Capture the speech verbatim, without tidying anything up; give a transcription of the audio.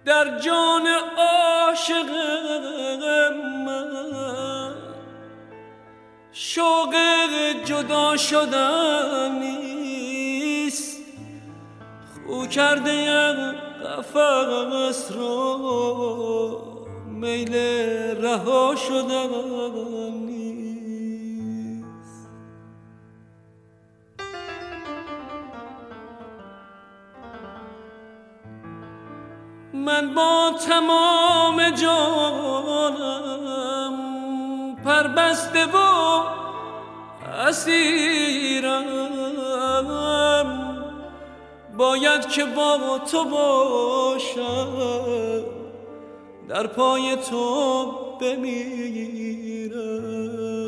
در جان عاشق من شوق جدا شدن نیست، خو کرده قفس را میل رها شدن نیست. من با تمام جانم پربسته و اسیرم، باید که با تو باشم، در پای تو بمیرم.